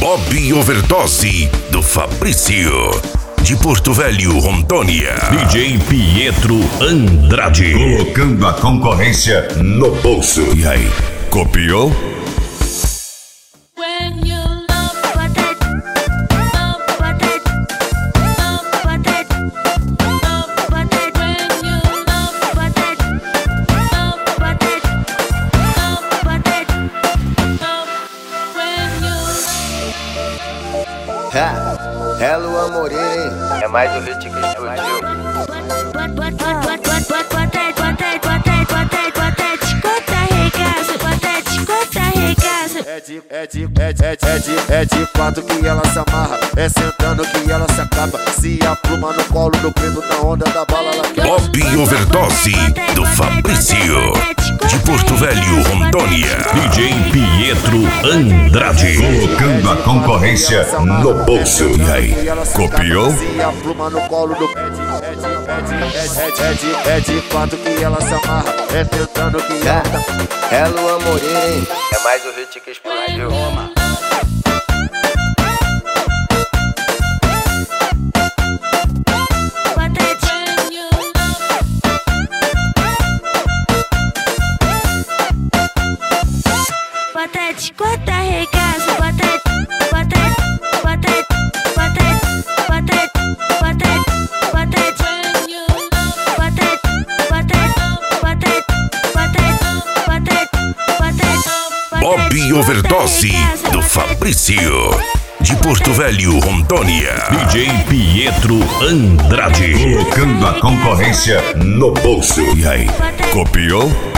Bob Overdose do Fabrício. De Porto Velho, Rondônia. DJ Pietro Andrade. Colocando a concorrência no bolso. E aí, copiou? É Luan Moreira, é mais um hit que explodiu. É de quatro que ela se amarra, é sentando que ela se acaba. Se apluma no colo do preto na onda da bala, ela quer. Bob Overdose do Fabrício. De Porto Velho, Rondônia. DJ Pietro Andrade. Colocando a concorrência no bolso. E aí, copiou? Se apluma no colo do é de quatro que ela se amarra, é tentando que ela. É Luan Moreira, é mais um hit que explodiu. Bota regaço, bota Bob Overdose do Fabrício. De Porto Velho, Rondônia. DJ Pietro Andrade. Colocando a concorrência no bolso. E aí, copiou?